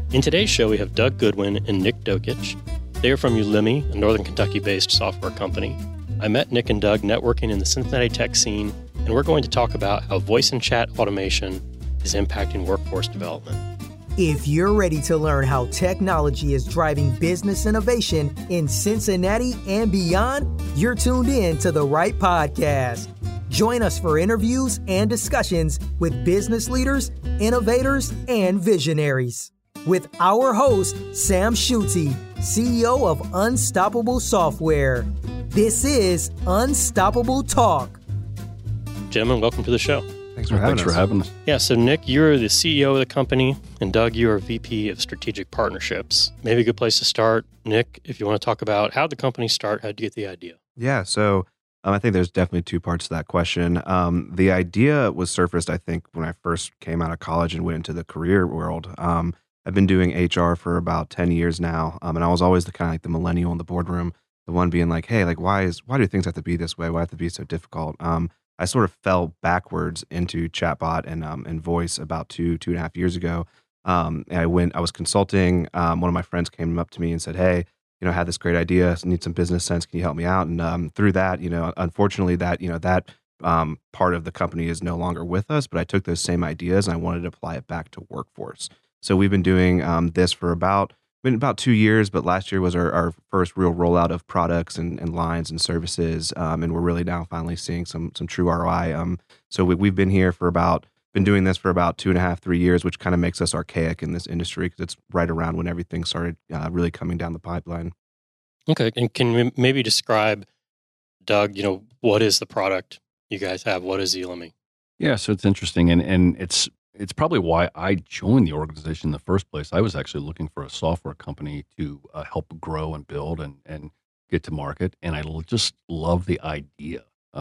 In today's show, we have Doug Goodwin and Nick Dokich. They are from Udemy, a Northern Kentucky-based software company. I met Nick and Doug networking in the Cincinnati tech scene, and we're going to talk about how voice and chat automation is impacting workforce development. If you're ready to learn how technology is driving business innovation in Cincinnati and beyond, you're tuned in to the right podcast. Join us for interviews and discussions with business leaders, innovators, and visionaries. With our host, Sam Schutte, CEO of Unstoppable Software. This is Unstoppable Talk. Gentlemen, welcome to the show. Thanks for having us. Yeah, so Nick, you're the CEO of the company, and Doug, you're VP of Strategic Partnerships. Maybe a good place to start, Nick, if you want to talk about how the company start, how did you get the idea? Yeah, so I think there's definitely two parts to that question. The idea was surfaced, I think, when I first came out of college and went into the career world. I've been doing HR for about 10 years now, and I was always the kind of like the millennial in the boardroom, the one being like, hey, like why do things have to be this way? Why have to be so difficult? I sort of fell backwards into chatbot and voice about two and a half years ago. And I was consulting. One of my friends came up to me and said, hey, I had this great idea, need some business sense. Can you help me out? And through that, unfortunately that part of the company is no longer with us, but I took those same ideas and I wanted to apply it back to workforce. So we've been doing this for about 2 years, but last year was our first real rollout of products and lines and services, and we're really now finally seeing some true ROI. So we've been doing this for about 2.5, 3 years, which kind of makes us archaic in this industry because it's right around when everything started really coming down the pipeline. Okay, and can we maybe describe, Doug, what is the product you guys have? What is Udemy? Yeah, so it's interesting, and it's probably why I joined the organization in the first place. I was actually looking for a software company to help grow and build and get to market. And I just love the idea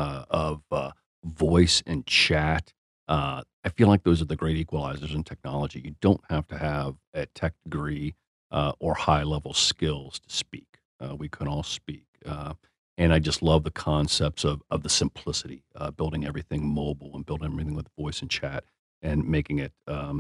of voice and chat. I feel like those are the great equalizers in technology. You don't have to have a tech degree or high-level skills to speak. We can all speak. And I just love the concepts of the simplicity, building everything mobile and building everything with voice and chat, and making it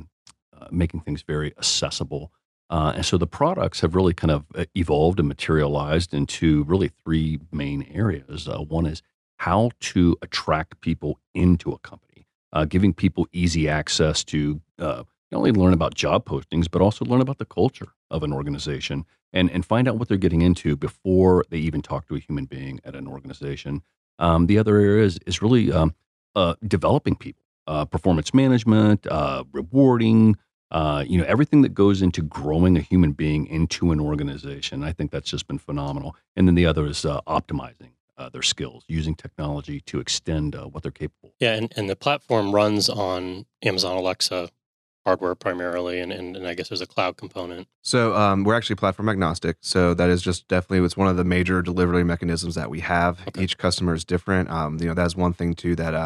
making things very accessible. And so the products have really kind of evolved and materialized into really three main areas. One is how to attract people into a company, giving people easy access to not only learn about job postings, but also learn about the culture of an organization and find out what they're getting into before they even talk to a human being at an organization. The other area is really developing people. Performance management, rewarding, everything that goes into growing a human being into an organization. I think that's just been phenomenal. And then the other is optimizing their skills, using technology to extend what they're capable of. Yeah, and the platform runs on Amazon Alexa hardware primarily, and I guess there's a cloud component. So we're actually platform agnostic. So that is just definitely, it's one of the major delivery mechanisms that we have. Okay. Each customer is different. That's one thing too that,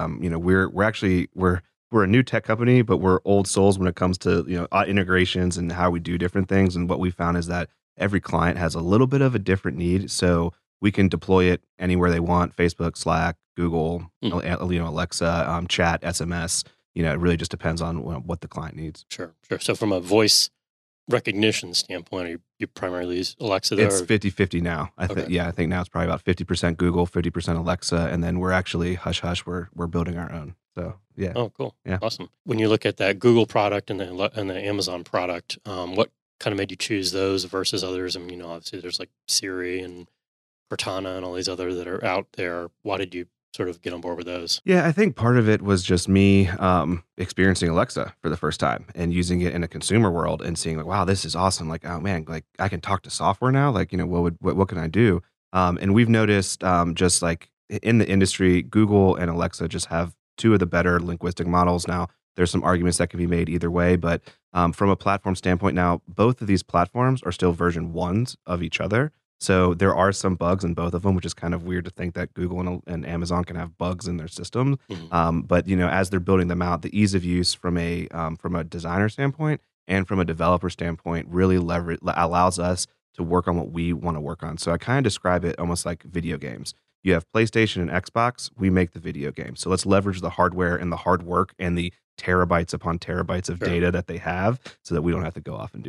we're a new tech company, but we're old souls when it comes to, integrations and how we do different things. And what we found is that every client has a little bit of a different need. So we can deploy it anywhere they want: Facebook, Slack, Google, Alexa, chat, SMS. It really just depends on what the client needs. Sure. So from a voice recognition standpoint, you primarily use Alexa there? It's 50-50 now. I think now it's probably about 50% Google, 50% Alexa, and then we're actually hush-hush, we're building our own. So, yeah. Oh, cool. Yeah. Awesome. When you look at that Google product and the Amazon product, what kind of made you choose those versus others? I mean, obviously there's like Siri and Cortana and all these other that are out there. Why did you sort of get on board with those? Yeah, I think part of it was just me experiencing Alexa for the first time and using it in a consumer world and seeing like, wow, this is awesome. Like, oh man, like I can talk to software now. Like, what can I do? And we've noticed just like in the industry, Google and Alexa just have two of the better linguistic models. Now, there's some arguments that can be made either way, but from a platform standpoint now, both of these platforms are still version 1s of each other. So there are some bugs in both of them, which is kind of weird to think that Google and Amazon can have bugs in their systems. Mm-hmm. But as they're building them out, the ease of use from a designer standpoint and from a developer standpoint really allows us to work on what we want to work on. So I kind of describe it almost like video games. You have PlayStation and Xbox, we make the video game. So let's leverage the hardware and the hard work and the terabytes upon terabytes of data that they have so that we don't have to go off and do that.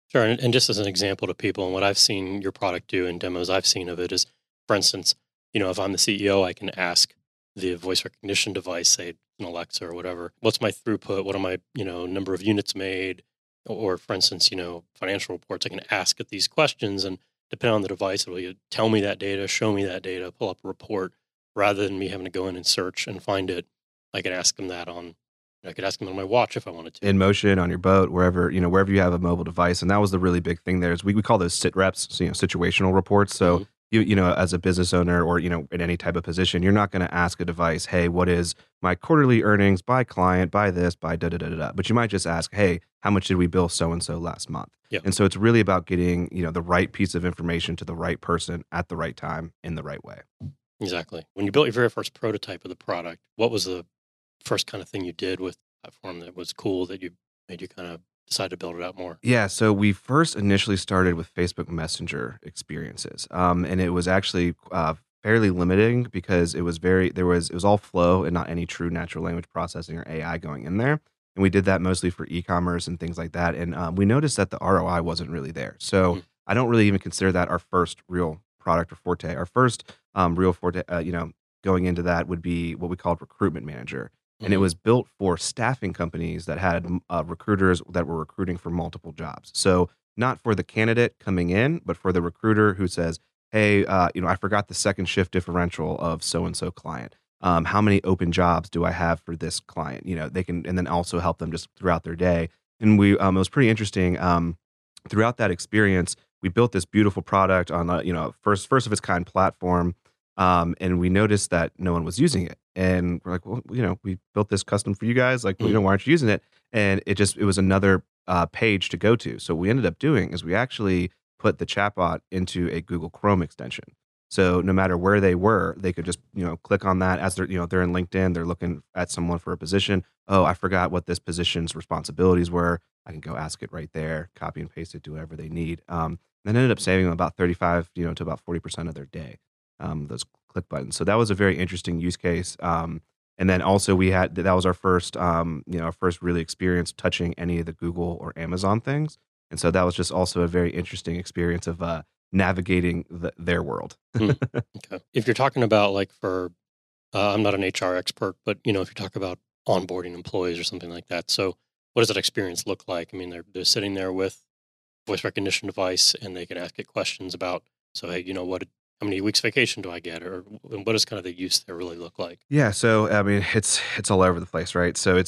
Sure. And just as an example to people, and what I've seen your product do in demos I've seen of it is, for instance, if I'm the CEO, I can ask the voice recognition device, say an Alexa or whatever, what's my throughput? What are my, number of units made? Or for instance, financial reports, I can ask it these questions, and depending on the device, it will tell me that data, show me that data, pull up a report, rather than me having to go in and search and find it. I could ask them that I could ask them on my watch if I wanted to. In motion, on your boat, wherever you have a mobile device. And that was the really big thing there is we call those sit reps, so, situational reports. So as a business owner or, in any type of position, you're not going to ask a device, hey, what is my quarterly earnings by client, by this, by da-da-da-da-da. But you might just ask, hey, how much did we bill so-and-so last month? Yeah. And so it's really about getting, the right piece of information to the right person at the right time in the right way. Exactly. When you built your very first prototype of the product, what was the first kind of thing you did with the platform that was cool that made you kind of decide to build it out more? Yeah, so we first initially started with Facebook Messenger experiences, and it was actually fairly limiting because it was all flow and not any true natural language processing or AI going in there. And we did that mostly for e-commerce and things like that. And we noticed that the ROI wasn't really there. So I don't really even consider that our first real product or forte. Our first real forte, going into that would be what we called Recruitment Manager. And it was built for staffing companies that had recruiters that were recruiting for multiple jobs. So not for the candidate coming in, but for the recruiter who says, hey, I forgot the second shift differential of so-and-so client. How many open jobs do I have for this client? They can, and then also help them just throughout their day. And it was pretty interesting. Throughout that experience, we built this beautiful product on a first of its kind platform. And we noticed that no one was using it. And we're like, well, we built this custom for you guys. Like, why aren't you using it? And it was another page to go to. So what we ended up doing is we actually put the chatbot into a Google Chrome extension. So no matter where they were, they could just, click on that as they're in LinkedIn, they're looking at someone for a position. Oh, I forgot what this position's responsibilities were. I can go ask it right there, copy and paste it, do whatever they need. And ended up saving them about 35, to about 40% of their day. Those click buttons. So that was a very interesting use case. And then also that was our first, our first really experience touching any of the Google or Amazon things. And so that was just also a very interesting experience of navigating their world. Okay. If you're talking about I'm not an HR expert, but if you talk about onboarding employees or something like that. So what does that experience look like? I mean, they're sitting there with voice recognition device and they can ask it questions about, so, hey, how many weeks vacation do I get? Or what does kind of the use there really look like? Yeah. So, I mean, it's all over the place, right? So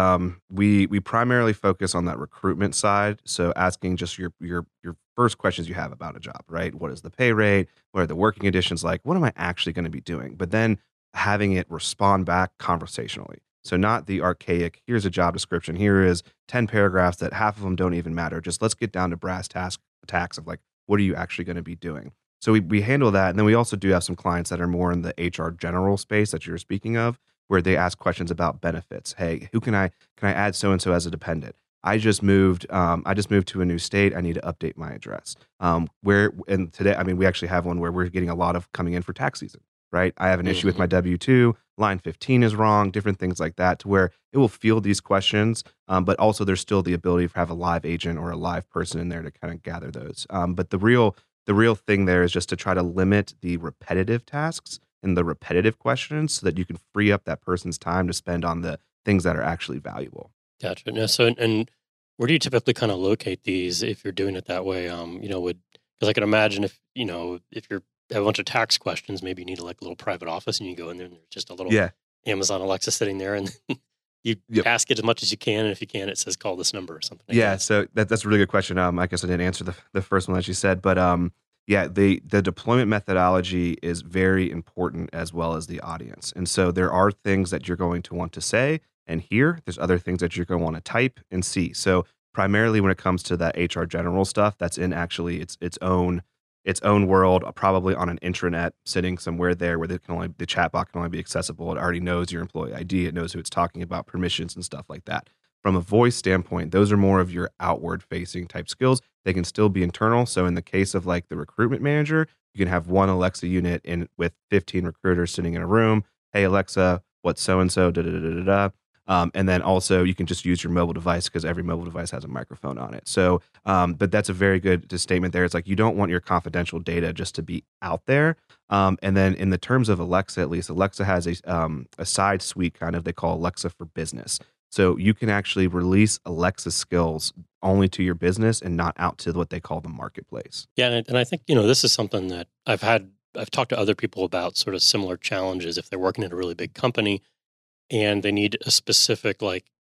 we primarily focus on that recruitment side. So asking just your first questions you have about a job, right? What is the pay rate? What are the working conditions like? What am I actually going to be doing? But then having it respond back conversationally. So not the archaic, here's a job description. Here is 10 paragraphs that half of them don't even matter. Just let's get down to brass tacks of like, what are you actually going to be doing? So we handle that. And then we also do have some clients that are more in the HR general space that you're speaking of, where they ask questions about benefits. Hey, can I add so-and-so as a dependent? I just moved to a new state. I need to update my address. And today, I mean, we actually have one where we're getting a lot of coming in for tax season, right? I have an issue with my W-2, line 15 is wrong, different things like that, to where it will field these questions. But also there's still the ability to have a live agent or a live person in there to kind of gather those. But the real thing there is just to try to limit the repetitive tasks and the repetitive questions so that you can free up that person's time to spend on the things that are actually valuable. Gotcha. Now, so, and where do you typically kind of locate these if you're doing it that way? Because I can imagine if you're have a bunch of tax questions, maybe you need a little private office and you go in there and there's just a little Amazon Alexa sitting there and you ask it as much as you can. And if you can, it says call this number or something. Yeah. So that's a really good question. I guess I didn't answer the first one that you said, but the deployment methodology is very important as well as the audience. And so there are things that you're going to want to say and hear. There's other things that you're going to want to type and see. So primarily when it comes to that HR general stuff, that's in actually its own world, probably on an intranet sitting somewhere there where the chatbot can only be accessible. It already knows your employee ID. It knows who it's talking about, permissions and stuff like that. From a voice standpoint, those are more of your outward facing type skills. They can still be internal. So in the case of like the recruitment manager, you can have one Alexa unit with 15 recruiters sitting in a room. Hey, Alexa, what's so-and-so, da-da-da-da-da. And then also you can just use your mobile device because every mobile device has a microphone on it. So, but that's a very good statement there. It's like you don't want your confidential data just to be out there. And then in the terms of Alexa, at least, Alexa has a side suite kind of they call Alexa for Business. So you can actually release Alexa skills only to your business and not out to what they call the marketplace. Yeah, and I think, this is something that I've talked to other people about sort of similar challenges if they're working at a really big company and they need a specific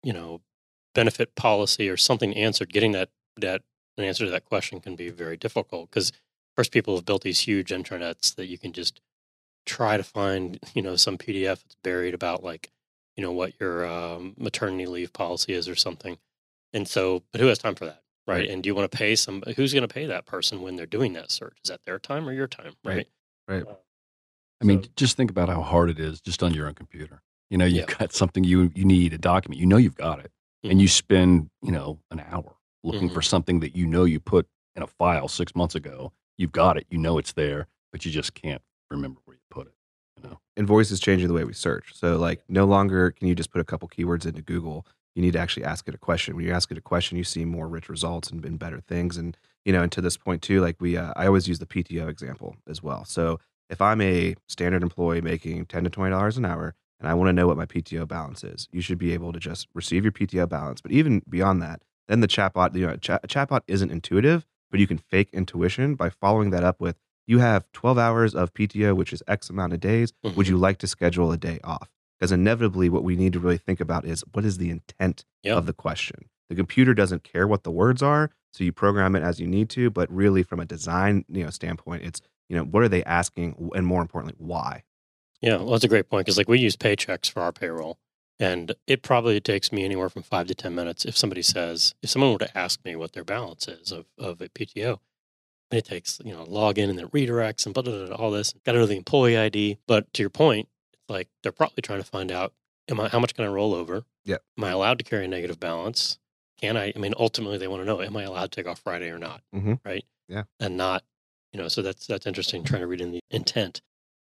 benefit policy or something answered. Getting that an answer to that question can be very difficult because first people have built these huge intranets that you can just try to find some PDF that's buried about what your maternity leave policy is or something. And so, but who has time for that, right? And do you want to pay who's going to pay that person when they're doing that search? Is that their time or your time, right? Right. I mean, just think about how hard it is just on your own computer. You've got something you need, a document, you've got it. Mm-hmm. And you spend, an hour looking for something that you put in a file 6 months ago. You've got it, it's there, but you just can't remember where you put it. And voice is changing the way we search. So no longer can you just put a couple keywords into Google. You need to actually ask it a question. When you ask it a question, you see more rich results and better things. And, and to this point too, I always use the PTO example as well. So if I'm a standard employee making $10 to $20 an hour and I want to know what my PTO balance is, you should be able to just receive your PTO balance. But even beyond that, then the chatbot, chatbot isn't intuitive, but you can fake intuition by following that up with, you have 12 hours of PTO, which is X amount of days. Mm-hmm. Would you like to schedule a day off? Because inevitably what we need to really think about is what is the intent of the question? The computer doesn't care what the words are, so you program it as you need to, but really from a design standpoint, it's, what are they asking? And more importantly, why? Yeah, well, that's a great point because we use Paychex for our payroll. And it probably takes me anywhere from 5 to 10 minutes if someone were to ask me what their balance is of a PTO. It takes, log in and then redirects and blah, blah, blah, all this. Got to know the employee ID. But to your point, it's they're probably trying to find out, how much can I roll over? Yeah. Am I allowed to carry a negative balance? Ultimately they want to know, am I allowed to take off Friday or not? Mm-hmm. Right? Yeah. And not, so that's interesting, trying to read in the intent.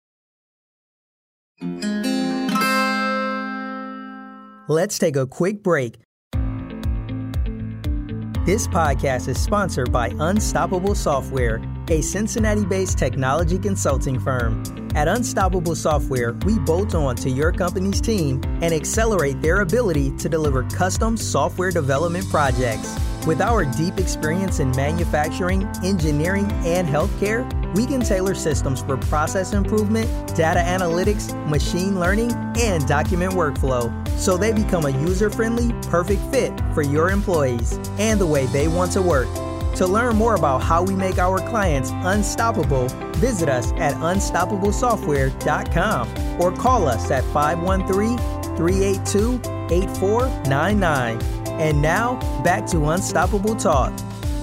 Let's take a quick break. This podcast is sponsored by Unstoppable Software, a Cincinnati-based technology consulting firm. At Unstoppable Software, we bolt on to your company's team and accelerate their ability to deliver custom software development projects. With our deep experience in manufacturing, engineering, and healthcare, we can tailor systems for process improvement, data analytics, machine learning, and document workflow, so they become a user-friendly, perfect fit for your employees and the way they want to work. To learn more about how we make our clients unstoppable, visit us at unstoppablesoftware.com or call us at 513-382-8499. And now, back to Unstoppable Talk.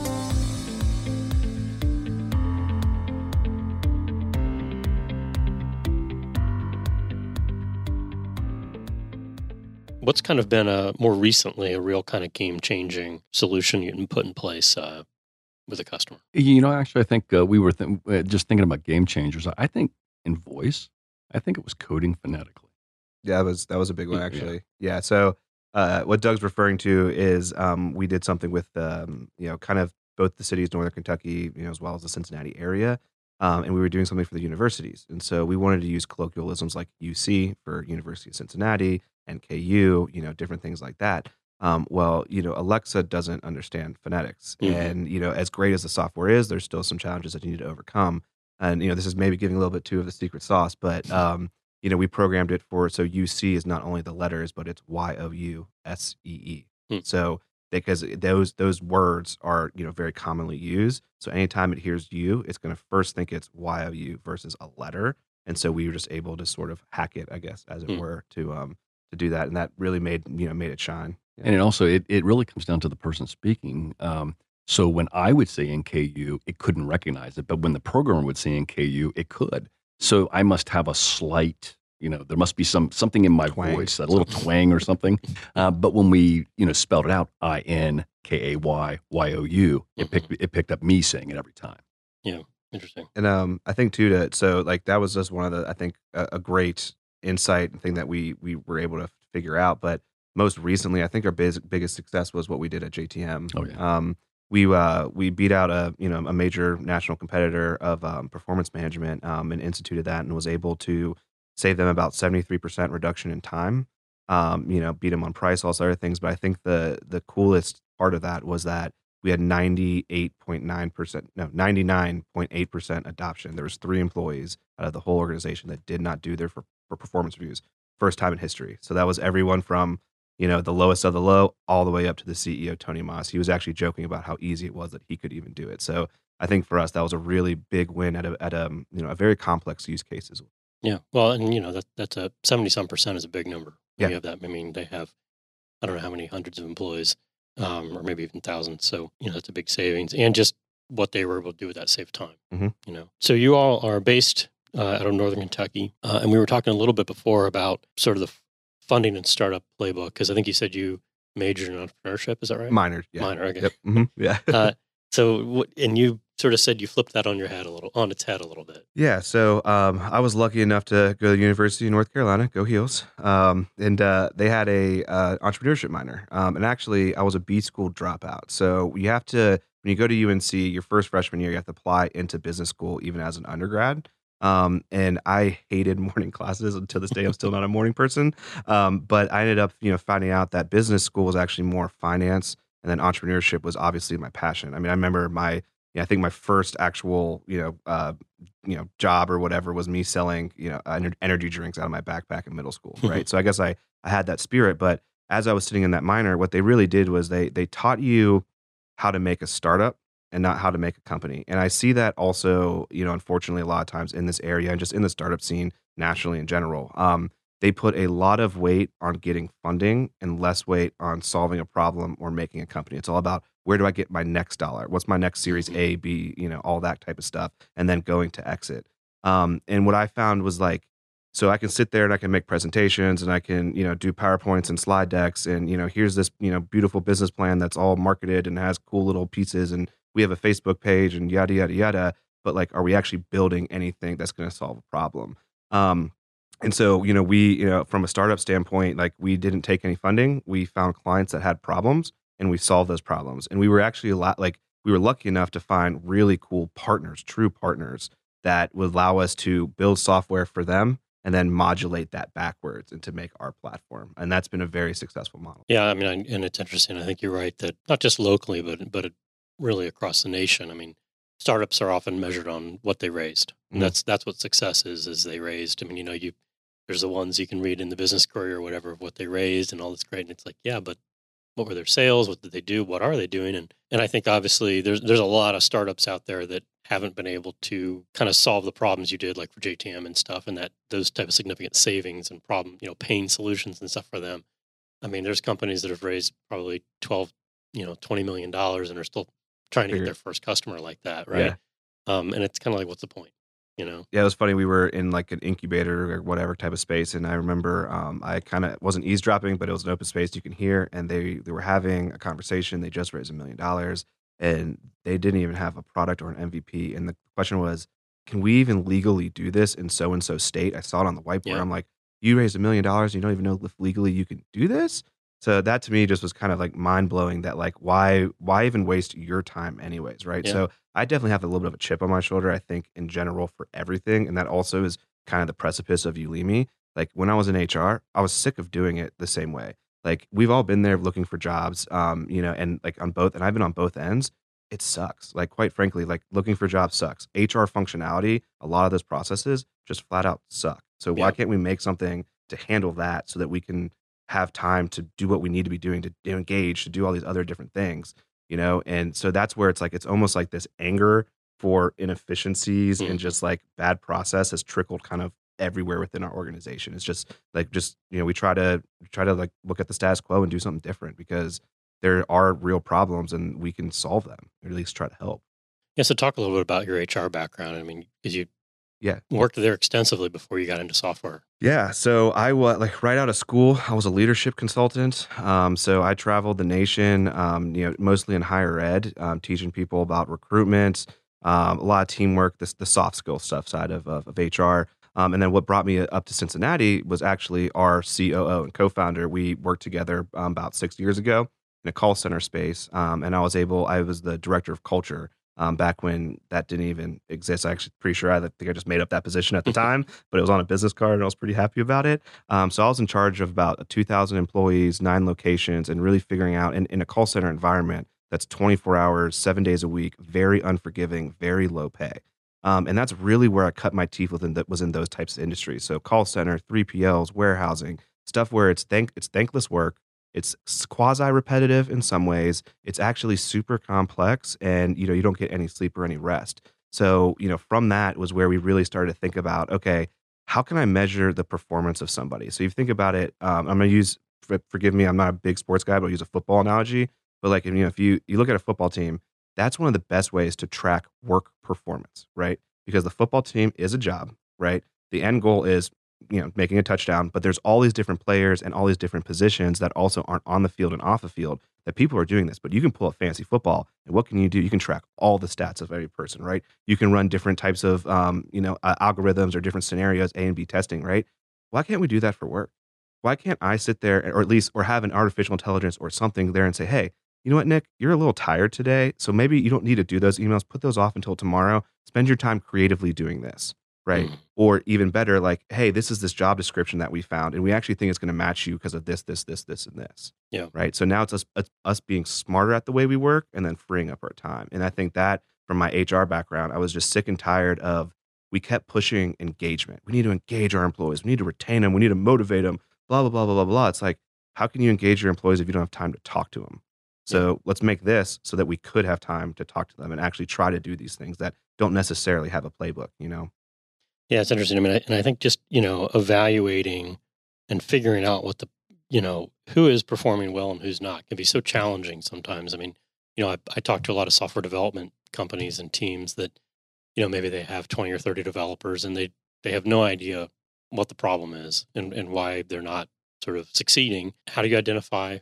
What's kind of been more recently a real kind of game-changing solution you can put in place with a customer? Actually, I think we were just thinking about game changers. I think in voice, I think it was coding phonetically. Yeah, that was a big one, actually. Yeah. So what Doug's referring to is we did something with, kind of both the cities, Northern Kentucky, as well as the Cincinnati area. And we were doing something for the universities. And so we wanted to use colloquialisms like UC for University of Cincinnati and KU, different things like that. Alexa doesn't understand phonetics. Mm-hmm. And, as great as the software is, there's still some challenges that you need to overcome. And, this is maybe giving a little bit too of the secret sauce, but, we programmed it so UC is not only the letters, but it's YOUSEE. Mm. So because those words are, very commonly used. So anytime it hears you, it's going to first think it's YOU versus a letter. And so we were just able to sort of hack it, I guess, as it were, to do that. And that really made it shine. Yeah. And it also, it really comes down to the person speaking. So when I would say NKU, it couldn't recognize it. But when the programmer would say NKU, it could. So I must have a slight, there must be something in my voice, a little twang or something. But when we, spelled it out, INKAYYOU, it picked up me saying it every time. Yeah, interesting. And I think too, that was just one of the, I think, a great insight and thing that we were able to figure out. But most recently, I think our biggest success was what we did at JTM. Oh, yeah. We beat out a major national competitor of performance management, and instituted that, and was able to save them about 73% reduction in time. Beat them on price, all other things. But I think the coolest part of that was that we had 99.8% adoption. There was 3 employees out of the whole organization that did not do their for performance reviews, first time in history. So that was everyone from the lowest of the low all the way up to the CEO, Tony Moss. He was actually joking about how easy it was that he could even do it. So I think for us, that was a really big win at a very complex use case as well. Yeah. Well, and that's a 70-some% is a big number. Yeah. You have that. I mean, they have, I don't know how many hundreds of employees, or maybe even thousands. So, that's a big savings, and just what they were able to do with that save time. Mm-hmm. So you all are based out of Northern Kentucky. And we were talking a little bit before about sort of the funding and startup playbook, because I think you said you majored in entrepreneurship. Is that right? Minor. Yeah. Minor. Okay. Yep. Mm-hmm. Yeah. And you sort of said you flipped that on its head a little bit. Yeah. So I was lucky enough to go to the University of North Carolina, go Heels. And they had a entrepreneurship minor. And actually, I was a B school dropout. So you have to, when you go to UNC, your first freshman year, you have to apply into business school even as an undergrad. And I hated morning classes. Until this day, I'm still not a morning person. But I ended up, finding out that business school was actually more finance, and then entrepreneurship was obviously my passion. I mean, I remember I think my first actual, job or whatever was me selling, energy drinks out of my backpack in middle school, right? So I guess I had that spirit. But as I was sitting in that minor, what they really did was they taught you how to make a startup and not how to make a company. And I see that also, unfortunately, a lot of times in this area and just in the startup scene nationally in general. They put a lot of weight on getting funding and less weight on solving a problem or making a company. It's all about, where do I get my next dollar? What's my next series A, B, all that type of stuff, and then going to exit. And what I found was so I can sit there and I can make presentations and I can, do PowerPoints and slide decks and, here's this, beautiful business plan that's all marketed and has cool little pieces, and we have a Facebook page and yada, yada, yada. But are we actually building anything that's going to solve a problem? And so, we, from a startup standpoint, we didn't take any funding. We found clients that had problems and we solved those problems. And we were actually we were lucky enough to find really cool partners, true partners that would allow us to build software for them and then modulate that backwards and to make our platform. And that's been a very successful model. Yeah. I mean, and it's interesting. I think you're right that not just locally, but really across the nation. I mean, startups are often measured on what they raised. And that's what success is they raised. I mean, there's the ones you can read in the Business Courier or whatever of what they raised and all this great. And it's yeah, but what were their sales? What did they do? What are they doing? And I think obviously there's a lot of startups out there that haven't been able to kind of solve the problems you did, like for JTM and stuff, and that those type of significant savings and pain solutions and stuff for them. I mean, there's companies that have raised probably $20 million and are still trying to get their first customer like that, right? Yeah. And it's kind of what's the point? Yeah, it was funny. We were in an incubator or whatever type of space, and I remember I kind of wasn't eavesdropping, but it was an open space you can hear, and they were having a conversation. They just raised $1 million, and they didn't even have a product or an MVP. And the question was, can we even legally do this in so and so state? I saw it on the whiteboard. Yeah. I'm like, you raised $1 million, you don't even know if legally you can do this. So that to me just was kind of mind blowing. That why even waste your time anyways, right? Yeah. So I definitely have a little bit of a chip on my shoulder, I think, in general for everything. And that also is kind of the precipice of Ulimi. When I was in HR, I was sick of doing it the same way. We've all been there looking for jobs, and on both, and I've been on both ends. It sucks. Quite frankly, looking for jobs sucks. HR functionality, a lot of those processes just flat out suck. So why can't we make something to handle that so that we can have time to do what we need to be doing, to engage, to do all these other different things, And so that's where it's it's almost this anger for inefficiencies and just bad process has trickled kind of everywhere within our organization. It's just we try to look at the status quo and do something different because there are real problems and we can solve them, or at least try to help. Yeah. So talk a little bit about your HR background. I mean, because you worked there extensively before you got into software. Yeah. So I was right out of school, I was a leadership consultant. So I traveled the nation, mostly in higher ed, teaching people about recruitment, a lot of teamwork, the soft skill stuff side of HR. And then what brought me up to Cincinnati was actually our COO and co-founder. We worked together about 6 years ago in a call center space. And I was the director of culture back when that didn't even exist. I actually pretty sure I think I just made up that position at the time, but it was on a business card and I was pretty happy about it. So I was in charge of about 2,000 employees, 9 locations, and really figuring out in a call center environment that's 24 hours, 7 days a week, very unforgiving, very low pay. And that's really where I cut my teeth was in those types of industries. So call center, 3PLs, warehousing, stuff where it's thankless work. It's quasi-repetitive in some ways. It's actually super complex, and you don't get any sleep or any rest. So from that was where we really started to think about, okay, how can I measure the performance of somebody? So you think about it. I'm going to use, forgive me, I'm not a big sports guy, but I'll use a football analogy. But like if you look at a football team, that's one of the best ways to track work performance, right? Because the football team is a job, right? The end goal is making a touchdown, but there's all these different players and all these different positions that also aren't on the field and off the field that people are doing this. But you can pull up fantasy football, and what can you do? You can track all the stats of every person, right? You can run different types of algorithms or different scenarios, A and B testing, right? Why can't we do that for work? Why can't I sit there or have an artificial intelligence or something there and say, hey, you know what, Nick, you're a little tired today, so maybe you don't need to do those emails. Put those off until tomorrow. Spend your time creatively doing this, right? Or even better, like, hey, this is this job description that we found, and we actually think it's going to match you because of this, this, this, this, and this. Yeah. Right. So now it's us being smarter at the way we work and then freeing up our time. And I think that from my HR background, I was just sick and tired of we kept pushing engagement. We need to engage our employees. We need to retain them. We need to motivate them. Blah blah blah blah blah blah. It's like, how can you engage your employees if you don't have time to talk to them? So let's make this so that we could have time to talk to them and actually try to do these things that don't necessarily have a playbook, Yeah, it's interesting. I mean, I think just, evaluating and figuring out what who is performing well and who's not can be so challenging sometimes. I mean, I talk to a lot of software development companies and teams that, maybe they have 20 or 30 developers and they have no idea what the problem is and why they're not sort of succeeding. How do you identify,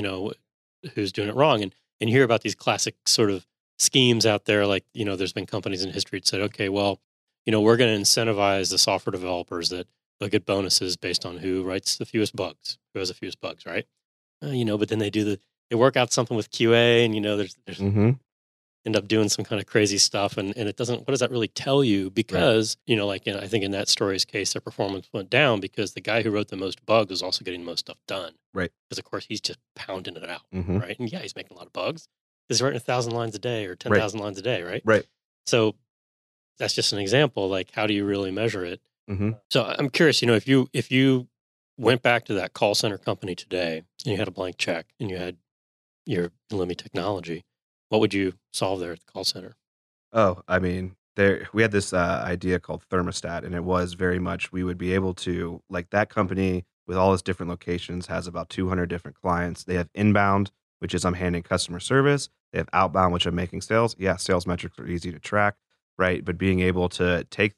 who's doing it wrong? And you hear about these classic sort of schemes out there, like, there's been companies in history that said, okay, well, we're going to incentivize the software developers that they'll get bonuses based on who writes the fewest bugs, who has the fewest bugs, right? But then they work out something with QA and, there's end up doing some kind of crazy stuff. And it doesn't, what does that really tell you? Because, I think in that story's case, their performance went down because the guy who wrote the most bugs was also getting the most stuff done. Right. Because of course he's just pounding it out. Right. And he's making a lot of bugs. He's writing 1,000 lines a day or 10,000 lines a day. Right. Right. So that's just an example. Like, how do you really measure it? So I'm curious, if you went back to that call center company today and you had a blank check and you had your Limi technology, what would you solve there at the call center? Oh, I mean, we had this idea called thermostat, and it was very much we would be able to, like, that company with all its different locations has about 200 different clients. They have inbound, which is I'm handling customer service. They have outbound, which I'm making sales. Yeah, sales metrics are easy to track, right? But being able to take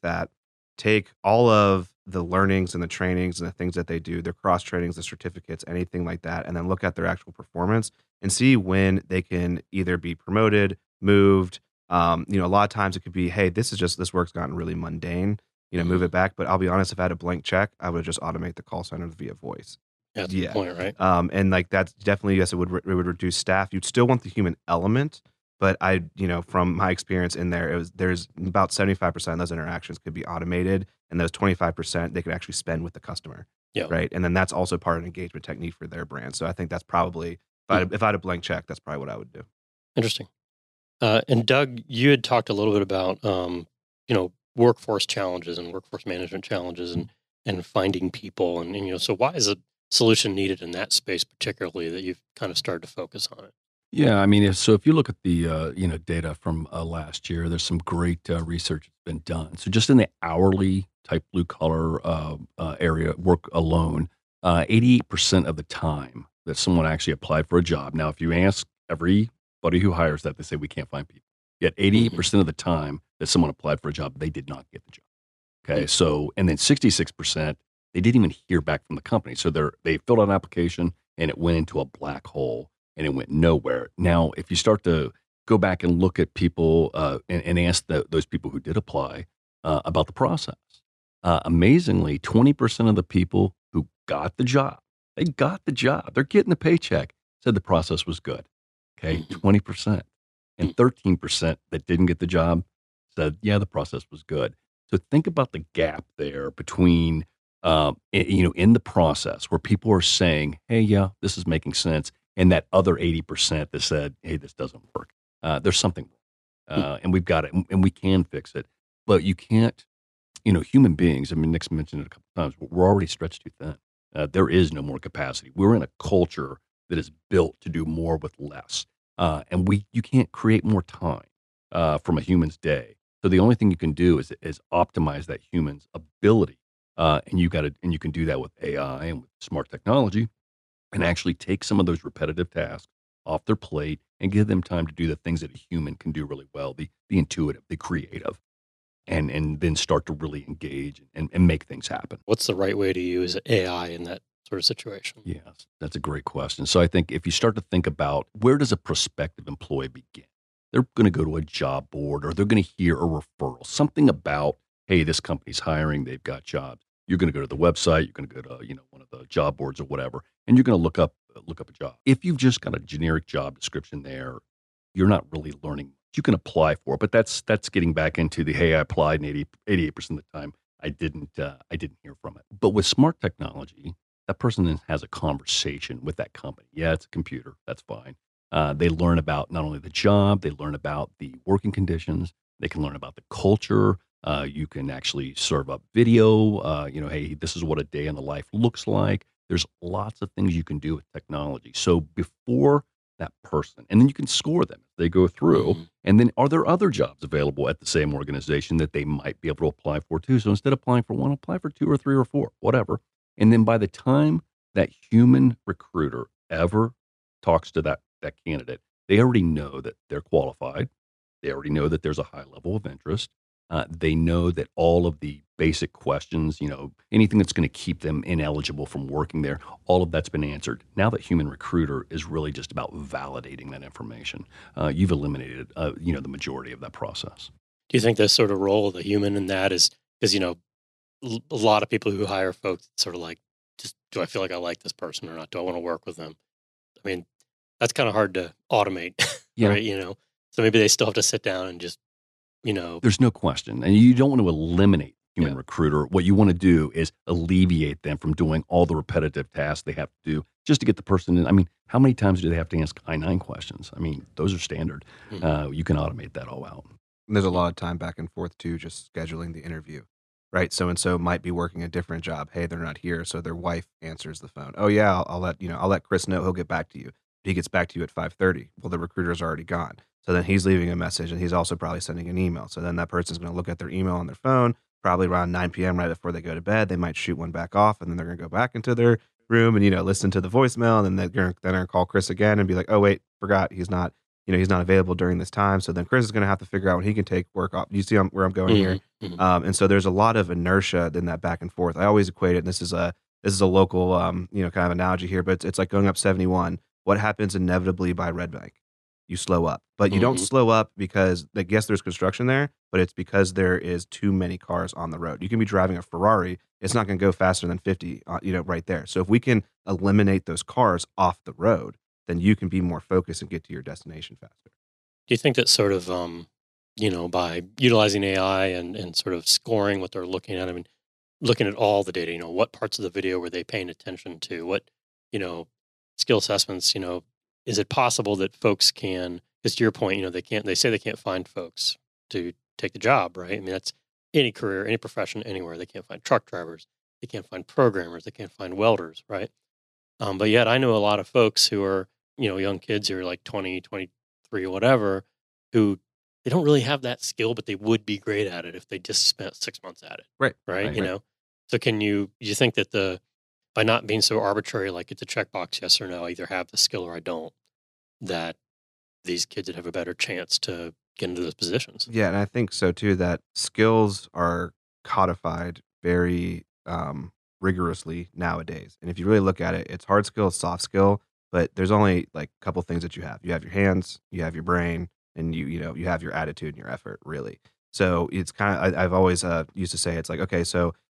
all of the learnings and the trainings and the things that they do, their cross trainings, the certificates, anything like that, and then look at their actual performance and see when they can either be promoted, moved. A lot of times it could be, hey, this work's gotten really mundane, move it back. But I'll be honest, if I had a blank check, I would just automate the call center via voice. That's the point, right? And like that's definitely, yes, it would reduce staff. You'd still want the human element, but from my experience in there, there's about 75% of those interactions could be automated, and those 25% they could actually spend with the customer. Yeah. Right. And then that's also part of an engagement technique for their brand. So I think that's probably if I had a blank check, that's probably what I would do. Interesting. And Doug, you had talked a little bit about workforce challenges and workforce management challenges and finding people and so why is a solution needed in that space particularly that you've kind of started to focus on it? Yeah, I mean, if you look at the data from last year, there's some great research that's been done. So just in the hourly type blue collar area work alone, 88% of the time that someone actually applied for a job. Now, if you ask everybody who hires that, they say we can't find people. Yet 88% of the time that someone applied for a job, they did not get the job. Okay, so and then 66% they didn't even hear back from the company. So they filled out an application and it went into a black hole. And it went nowhere. Now, if you start to go back and look at people and ask those people who did apply about the process, Amazingly, 20% of the people who got the job, they got the job, they're getting the paycheck, said the process was good. Okay, 20%. And 13% that didn't get the job said, yeah, the process was good. So think about the gap there between, in the process where people are saying, hey, yeah, this is making sense. And that other 80% that said, hey, this doesn't work. There's something wrong. And we've got it and we can fix it. But you can't, human beings, I mean, Nick's mentioned it a couple of times, we're already stretched too thin. There is no more capacity. We're in a culture that is built to do more with less. And you can't create more time from a human's day. So the only thing you can do is optimize that human's ability. And you can do that with AI and with smart technology and actually take some of those repetitive tasks off their plate and give them time to do the things that a human can do really well, the intuitive, the creative, and then start to really engage and make things happen. What's the right way to use AI in that sort of situation? Yes, that's a great question. So I think if you start to think about where does a prospective employee begin? They're going to go to a job board or they're going to hear a referral, something about, hey, this company's hiring, they've got jobs. You're going to go to the website, you're going to go to, one of the job boards or whatever, and you're going to look up a job. If you've just got a generic job description there, you're not really learning. You can apply for it, but that's getting back into the, hey, I applied and 88% of the time I didn't hear from it. But with smart technology, that person then has a conversation with that company. Yeah, it's a computer. That's fine. They learn about not only the job, they learn about the working conditions. They can learn about the culture. You can actually serve up video. Hey, this is what a day in the life looks like. There's lots of things you can do with technology. So before that person, and then you can score them as they go through. And then are there other jobs available at the same organization that they might be able to apply for too? So instead of applying for one, apply for 2 or 3 or 4, whatever. And then by the time that human recruiter ever talks to that candidate, they already know that they're qualified. They already know that there's a high level of interest. They know that all of the basic questions, anything that's going to keep them ineligible from working there, all of that's been answered. Now that human recruiter is really just about validating that information, you've eliminated, the majority of that process. Do you think the sort of role of the human in that is, because, a lot of people who hire folks, it's sort of like, just, do I feel like I like this person or not? Do I want to work with them? I mean, that's kind of hard to automate, right? So maybe they still have to sit down and just, There's no question. And you don't want to eliminate human recruiter. What you want to do is alleviate them from doing all the repetitive tasks they have to do just to get the person in. I mean, how many times do they have to ask I-9 questions? I mean, those are standard. You can automate that all out. And there's a lot of time back and forth too, just scheduling the interview, right? So-and-so might be working a different job. Hey, they're not here. So their wife answers the phone. Oh yeah, I'll let Chris know. He'll get back to you. He gets back to you at 5:30. Well, the recruiter's already gone. So then he's leaving a message and he's also probably sending an email. So then that person's going to look at their email on their phone, probably around 9 p.m. right before they go to bed. They might shoot one back off and then they're going to go back into their room and, listen to the voicemail. And then they're going to call Chris again and be like, oh, wait, forgot. He's not available during this time. So then Chris is going to have to figure out when he can take work off. You see where I'm going here? And so there's a lot of inertia in that back and forth. I always equate it. And this is a local, kind of analogy here, but it's like going up 71. What happens inevitably by Red Bank? You slow up, but you don't slow up because, yes, there's construction there, but it's because there is too many cars on the road. You can be driving a Ferrari. It's not going to go faster than 50, right there. So if we can eliminate those cars off the road, then you can be more focused and get to your destination faster. Do you think that sort of, by utilizing AI and sort of scoring what they're looking at, I mean, looking at all the data, what parts of the video were they paying attention to? What, skill assessments, is it possible that folks can, because to your point, they say they can't find folks to take the job, right? I mean, that's any career, any profession, anywhere. They can't find truck drivers. They can't find programmers. They can't find welders, right? But yet I know a lot of folks who are, young kids who are like 20, 23 or whatever, who they don't really have that skill, but they would be great at it if they just spent 6 months at it. Right. Right. So do you think that by not being so arbitrary, like it's a checkbox, yes or no, I either have the skill or I don't, that these kids would have a better chance to get into those positions? Yeah, and I think so too, that skills are codified very rigorously nowadays. And if you really look at it, it's hard skill, soft skill, but there's only like a couple things that you have. You have your hands, you have your brain, and you have your attitude and your effort, really. So it's kind of, I've always used to say, it's like, okay, so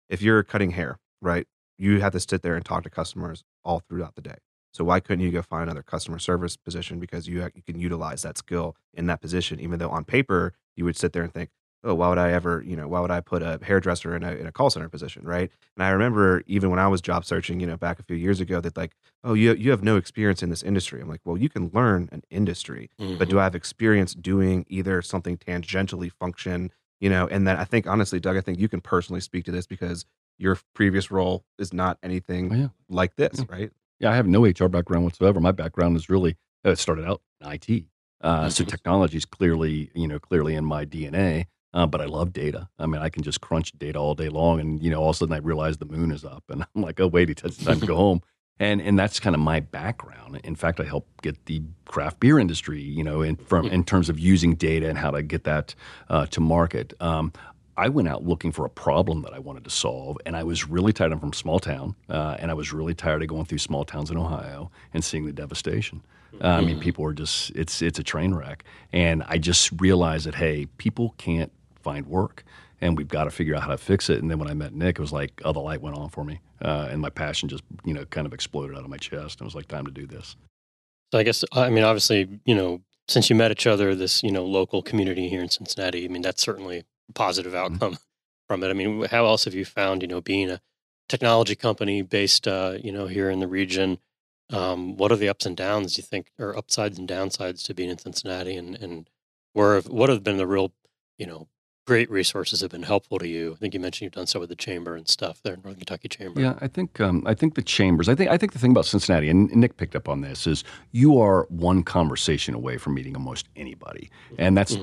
if you're cutting hair, right, you have to sit there and talk to customers all throughout the day. So why couldn't you go find another customer service position, because you can utilize that skill in that position, even though on paper you would sit there and think, oh, why would I ever, why would I put a hairdresser in a call center position, right? And I remember even when I was job searching, back a few years ago, that like, oh, you have no experience in this industry. I'm like, well, you can learn an industry, but do I have experience doing either something tangentially function, and then I think honestly, Doug, I think you can personally speak to this because your previous role is not anything Oh, yeah. like this, Yeah. right? Yeah, I have no HR background whatsoever. My background is really it started out in IT. So technology is clearly in my DNA. But I love data. I mean, I can just crunch data all day long, and all of a sudden I realize the moon is up, and I'm like, oh wait, it's time to go home. And that's kind of my background. In fact, I helped get the craft beer industry, in terms of using data and how to get that to market. I went out looking for a problem that I wanted to solve, and I was really tired. I'm from small town, and I was really tired of going through small towns in Ohio and seeing the devastation. I mean, people are just, it's a train wreck. And I just realized that, hey, people can't find work, and we've got to figure out how to fix it. And then when I met Nick, it was like, oh, the light went on for me, and my passion just, kind of exploded out of my chest. And it was like, time to do this. So I guess, I mean, obviously, since you met each other, this, local community here in Cincinnati, I mean, that's certainly a positive outcome from it. I mean, how else have you found, being a technology company based, here in the region, what are the ups and downs you think, or upsides and downsides to being in Cincinnati, and what have been the real, great resources have been helpful to you? I think you mentioned you've done so with the chamber and stuff there, Northern Kentucky Chamber. Yeah, I think the chambers. I think the thing about Cincinnati, and Nick picked up on this, is you are one conversation away from meeting almost anybody, and that's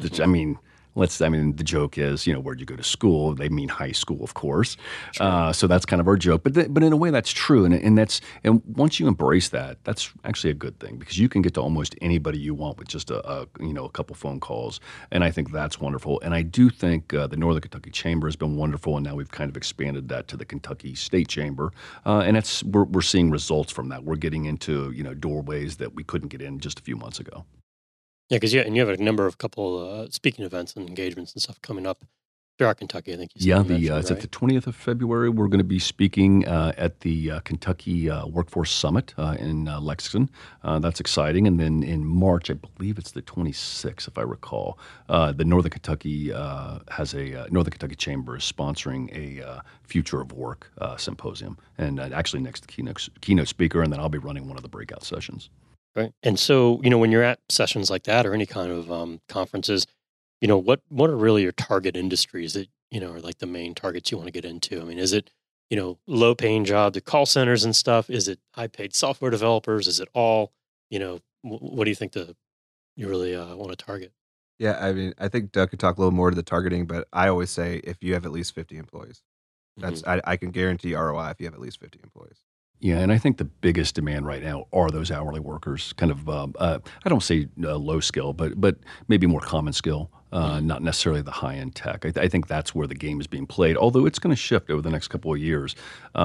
the joke is, where'd you go to school? They mean high school, of course. Sure. So that's kind of our joke. But in a way, that's true. And once you embrace that, that's actually a good thing, because you can get to almost anybody you want with just a couple phone calls. And I think that's wonderful. And I do think the Northern Kentucky Chamber has been wonderful. And now we've kind of expanded that to the Kentucky State Chamber. And we're seeing results from that. We're getting into, doorways that we couldn't get in just a few months ago. Yeah, because you have a number of couple speaking events and engagements and stuff coming up throughout Kentucky, I think you said. Yeah, it's at the 20th of February. We're going to be speaking at the Kentucky Workforce Summit in Lexington. That's exciting. And then in March, I believe it's the 26th, if I recall, the Northern Kentucky Northern Kentucky Chamber is sponsoring a Future of Work symposium, and actually next to the keynote speaker, and then I'll be running one of the breakout sessions. Right. And so, when you're at sessions like that or any kind of conferences, what are really your target industries that, are like the main targets you want to get into? I mean, is it, low paying job, the call centers and stuff? Is it high paid software developers? Is it all, what do you think you really want to target? Yeah, I mean, I think Doug could talk a little more to the targeting, but I always say if you have at least 50 employees, I can guarantee ROI if you have at least 50 employees. Yeah, and I think the biggest demand right now are those hourly workers, kind of, I don't say low skill, but maybe more common skill, not necessarily the high-end tech. I think that's where the game is being played, although it's going to shift over the next couple of years,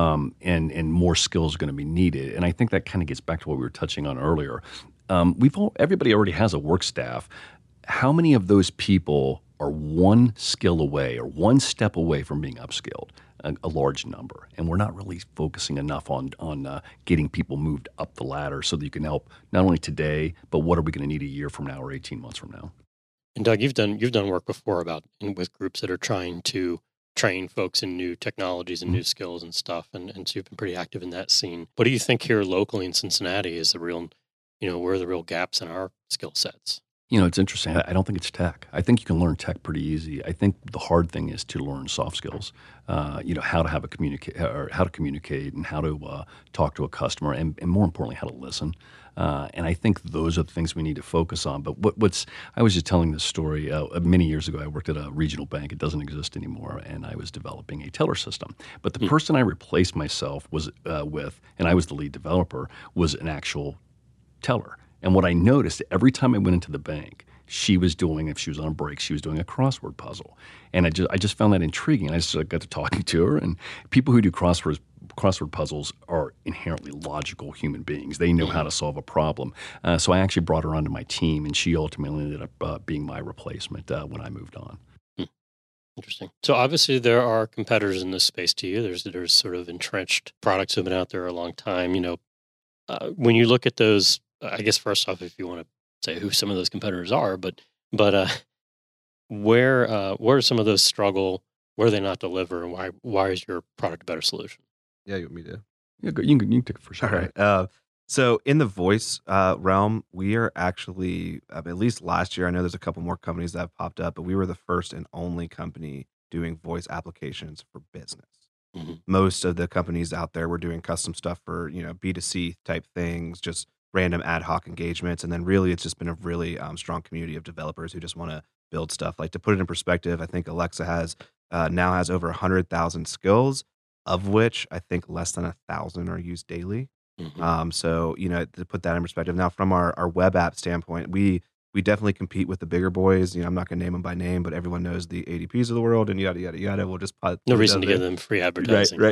and more skills are going to be needed. And I think that kind of gets back to what we were touching on earlier. Everybody already has a work staff. How many of those people are one skill away or one step away from being upskilled? A large number, and we're not really focusing enough on getting people moved up the ladder so that you can help not only today, but what are we going to need a year from now or 18 months from now. And Doug, you've done work before with groups that are trying to train folks in new technologies and new skills and stuff, and so you've been pretty active in that scene. What do you think here locally in Cincinnati is the real, where are the real gaps in our skill sets? It's interesting. I don't think it's tech. I think you can learn tech pretty easy. I think the hard thing is to learn soft skills. How to how to communicate and how to talk to a customer, and more importantly, how to listen. And I think those are the things we need to focus on. But I was just telling this story many years ago. I worked at a regional bank. It doesn't exist anymore, and I was developing a teller system. But the person I replaced myself with, and I was the lead developer, was an actual teller. And what I noticed every time I went into the bank, she was doing, if she was on a break, she was doing a crossword puzzle. And I just found that intriguing. I just got to talking to her, and people who do crossword puzzles are inherently logical human beings. They know how to solve a problem. So I actually brought her onto my team, and she ultimately ended up being my replacement when I moved on. Interesting. So obviously there are competitors in this space to you. There's sort of entrenched products that have been out there a long time. When you look at those, I guess first off, if you want to say who some of those competitors are, but where do some of those struggle? Where do they not deliver, and why is your product a better solution? Yeah, you want me to? Yeah, you can take it for sure. All right. So in the voice realm, we are actually, at least last year, I know there's a couple more companies that have popped up, but we were the first and only company doing voice applications for business. Hmm. Most of the companies out there were doing custom stuff for, B2C type things, just random ad hoc engagements. And then really, it's just been a really strong community of developers who just want to build stuff. Like to put it in perspective, I think Alexa now has over 100,000 skills, of which I think less than 1,000 are used daily. Hmm. So to put that in perspective, now from our web app standpoint, we definitely compete with the bigger boys. I'm not going to name them by name, but everyone knows the ADPs of the world and yada yada yada. We'll just No put it reason out to there. give them free Right, advertising. right.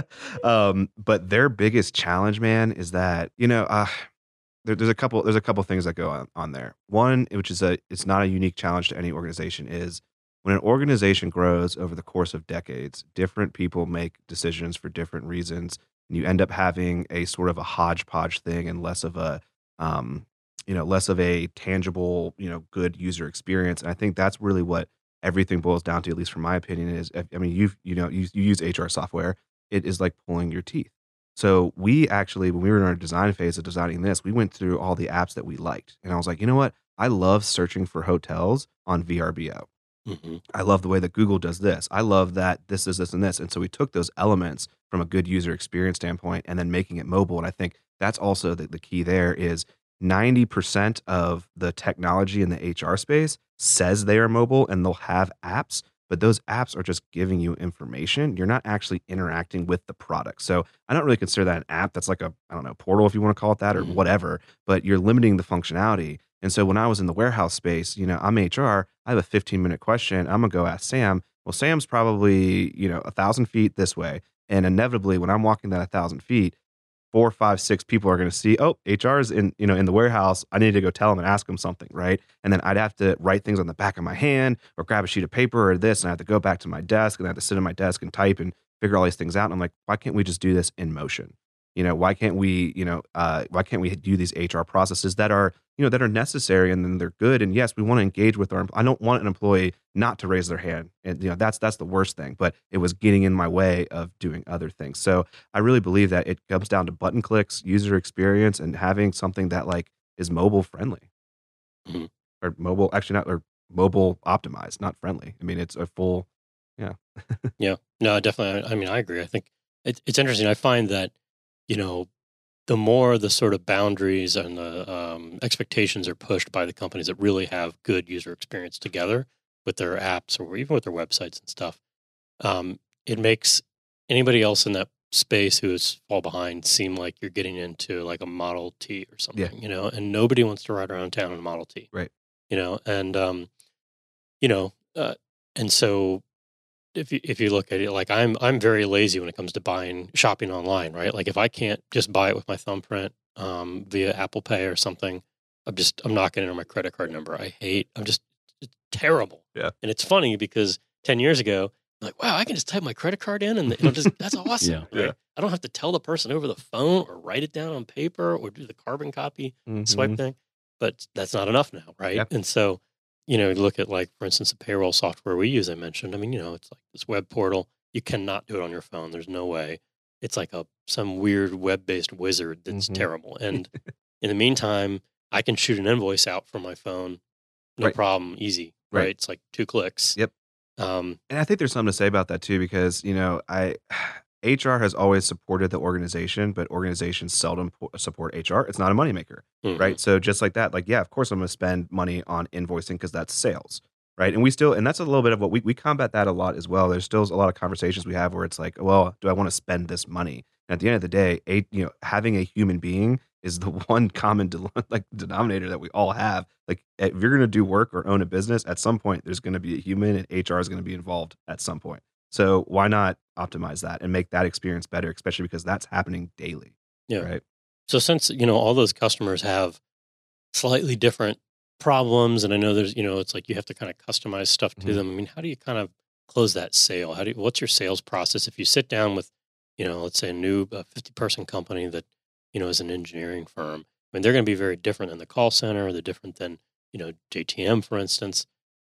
But their biggest challenge, man, is that there's a couple things that go on there. One, which is it's not a unique challenge to any organization, is when an organization grows over the course of decades, different people make decisions for different reasons, and you end up having a sort of a hodgepodge thing and um, less of a tangible, good user experience. And I think that's really what everything boils down to, at least from my opinion, is I mean, you use HR software. It is like pulling your teeth. So we actually, when we were in our design phase of designing this, we went through all the apps that we liked. And I was like, you know what? I love searching for hotels on VRBO. Hmm. I love the way that Google does this. I love that this is this and this. And so we took those elements from a good user experience standpoint and then making it mobile. And I think that's also the key there is 90% of the technology in the HR space says they are mobile and they'll have apps, but those apps are just giving you information. You're not actually interacting with the product. So I don't really consider that an app. That's like I don't know, portal if you want to call it that or Hmm. whatever, but you're limiting the functionality. And so when I was in the warehouse space, I'm HR, I have a 15-minute question. I'm going to go ask Sam. Well, Sam's probably, 1,000 feet this way. And inevitably, when I'm walking that 1,000 feet, 4, 5, 6 people are going to see, oh, HR is in the warehouse. I need to go tell them and ask them something, right? And then I'd have to write things on the back of my hand or grab a sheet of paper or this, and I have to go back to my desk and I have to sit at my desk and type and figure all these things out. And I'm like, why can't we just do this in motion? Why can't we do these HR processes that are necessary and then they're good? And yes, we want to engage with I don't want an employee not to raise their hand. And that's the worst thing, but it was getting in my way of doing other things. So I really believe that it comes down to button clicks, user experience, and having something that like is mobile friendly Hmm. or mobile, actually not, or mobile optimized, not friendly. I mean, it's a full, yeah. Yeah. No, definitely. I mean, I agree. I think it's interesting. I find that, the more the sort of boundaries and the expectations are pushed by the companies that really have good user experience together with their apps or even with their websites and stuff, it makes anybody else in that space who is fall behind seem like you're getting into like a Model T or Yeah. something, and nobody wants to ride around town in a Model T, Right. and you know, and so if you look at it, like I'm very lazy when it comes to shopping online, right? Like if I can't just buy it with my thumbprint via Apple Pay or something, I'm not going to enter my credit card number. It's terrible. Yeah. And it's funny because 10 years ago, I'm like, wow, I can just type my credit card in and that's awesome. Yeah. Right? Yeah. I don't have to tell the person over the phone or write it down on paper or do the carbon copy swipe Mhm. thing. But that's not enough now, right? Yep. And so you look at like, for instance, the payroll software we use, I mentioned, I mean, it's like this web portal. You cannot do it on your phone. There's no way. It's like some weird web-based wizard that's Mhm. terrible. And in the meantime, I can shoot an invoice out from my phone. No Right. problem. Easy. Right. Right. It's like 2 clicks. Yep. Um, And I think there's something to say about that too, because HR has always supported the organization, but organizations seldom support HR. It's not a moneymaker, mhm. right? So just like that, like yeah, of course I'm going to spend money on invoicing because that's sales, right? And that's a little bit of what we combat that a lot as well. There's still a lot of conversations we have where it's like, well, do I want to spend this money? And at the end of the day, having a human being is the one common denominator that we all have. Like if you're going to do work or own a business, at some point there's going to be a human, and HR is going to be involved at some point. So why not optimize that and make that experience better, especially because that's happening daily, Yeah. right? So since, all those customers have slightly different problems, and I know there's, it's like you have to kind of customize stuff to Mhm. them. I mean, how do you kind of close that sale? What's your sales process? If you sit down with, let's say a new 50-person company that, is an engineering firm, I mean, they're going to be very different than the call center. They're different than, JTM, for instance,